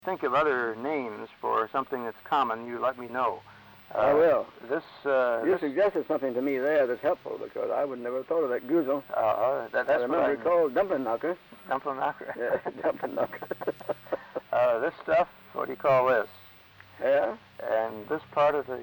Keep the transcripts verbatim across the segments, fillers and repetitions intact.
think of other names for something that's common, you let me know. Uh, I will. This, uh, You this, suggested something to me there that's helpful because I would never have thought of that goozle. uh, that, I that's remember what it called dumpling knocker. dumpling knocker. Yeah, dumpling knocker. uh, this stuff, what do you call this? Yeah. And this part of the,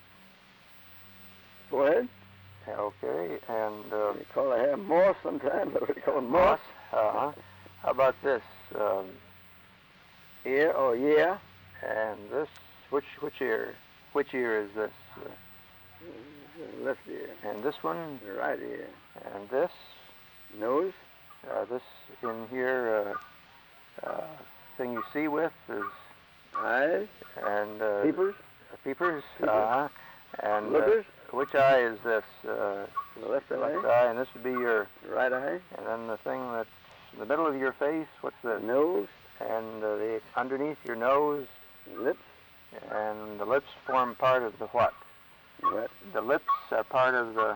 Go ahead. okay, and uh, You call it hair moss sometimes. What do you call it? Moss. Uh-huh. How about this? Um, Ear or yeah. and this, which which ear? Which ear is this? Uh, Left ear. and this one, The right ear. and this, Nose. uh, this in here, uh, uh, thing you see with is, Eyes. and uh, Peepers. peepers, Peepers. uh-huh. And uh, Lookers. which eye is this? Uh, The left the eye. left eye, and this would be your, Right eye. and then the thing that's in the middle of your face, what's this? Nose. And uh, the underneath your nose, Lips. and the lips form part of the what? What? The lips are part of the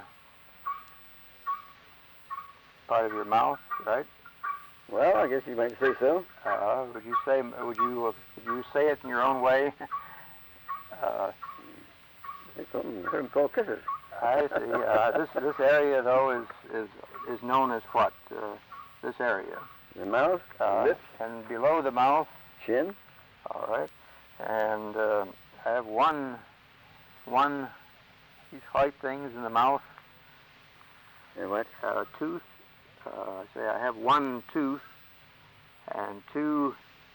part of your mouth, right? Well, I guess you might say so. Uh, would you say? Would you? Uh, would you say it in your own way? uh, It's something I heard them call kisses. I see. Uh, this this area though is is is known as what? Uh, this area. The mouth. Uh, Lips. and below the mouth. Chin. All right. And uh, I have one one these white things in the mouth. And what? Uh, tooth. Uh, say I have one tooth and two.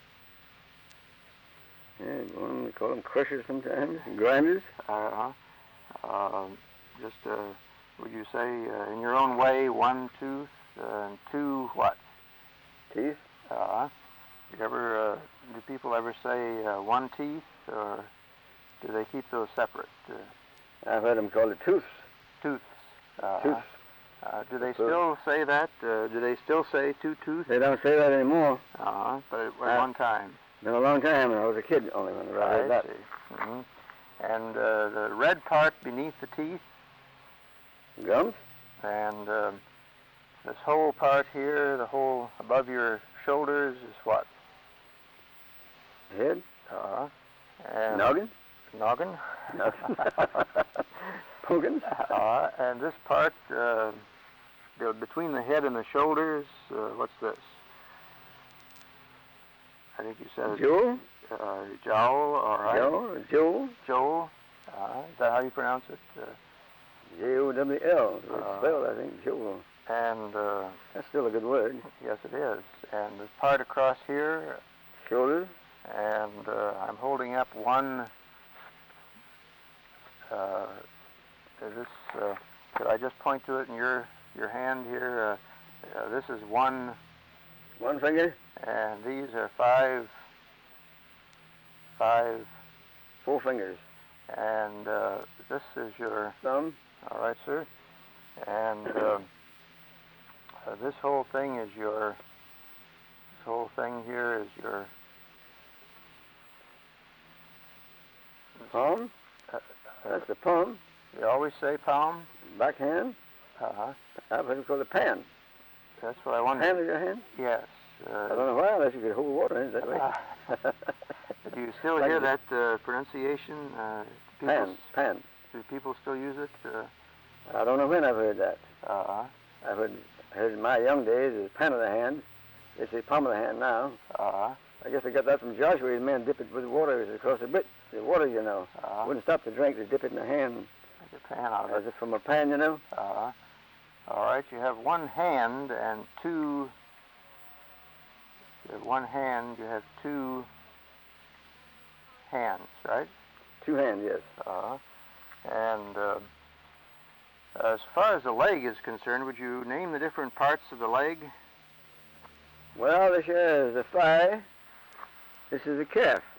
Yeah, one, we call them crushers sometimes. Grinders. Uh, uh, just uh, would you say uh, in your own way one tooth uh, and two what? Teeth. Uh, you ever uh, do people ever say uh, one teeth or do they keep those separate? Uh, I've heard them call it tooths. tooths. Uh, Tooths. Uh, do they So- still say that? Uh, do they still say two tooth? They don't say that anymore. Uh-huh, but at Uh, one time. Been a long time when I was a kid only when I heard that. see. hmm And uh, the red part beneath the teeth, Gums. and um, this whole part here, the whole above your shoulders is what? Head. Uh-huh. And Noggin. Noggin. Noggin. Pumpkins. uh, and this part uh, the, between the head and the shoulders, uh, what's this? I think you said Jewel. uh, jowl, all right. Joel. Joel. Joel. Uh, is that how you pronounce it? Uh, J O W L. It's Uh, spelled, I think, Joel. and uh, That's still a good word. yes, it is. And this part across here, Shoulders. and uh, I'm holding up one. Uh, is this? Uh, could I just point to it in your your hand here? Uh, uh, this is one, One finger. and these are five. Five, Four fingers. and uh, this is your. Thumb. All right, sir. And um, uh, this whole thing is your. This whole thing here is your. Palm. Uh, That's the palm. You always say palm. Backhand. Uh-huh. I've heard it called a pan. That's what I wondered. Hand of your hand. Yes. I Uh, don't know why, unless you could hold water in it that way. uh, do you still Like hear the- that uh, pronunciation? Uh, do people, Pan. Pan. do people still use it? Uh, I don't know when I've heard that. uh-huh. I've heard, heard in my young days it was pan of the hand. They say palm of the hand now. Uh-huh. I guess I got that from Joshua. His men dip it with water across the bit. The water, you know. Uh-huh. Wouldn't stop to drink. They dip it in the hand Make a pan out of as it. if from a pan, you know. Uh-huh. All right. You have one hand and two. You have one hand. You have two hands, right? Two hands, yes. Uh-huh. And uh, as far as the leg is concerned, would you name the different parts of the leg? Well, this here is the thigh. This is the calf.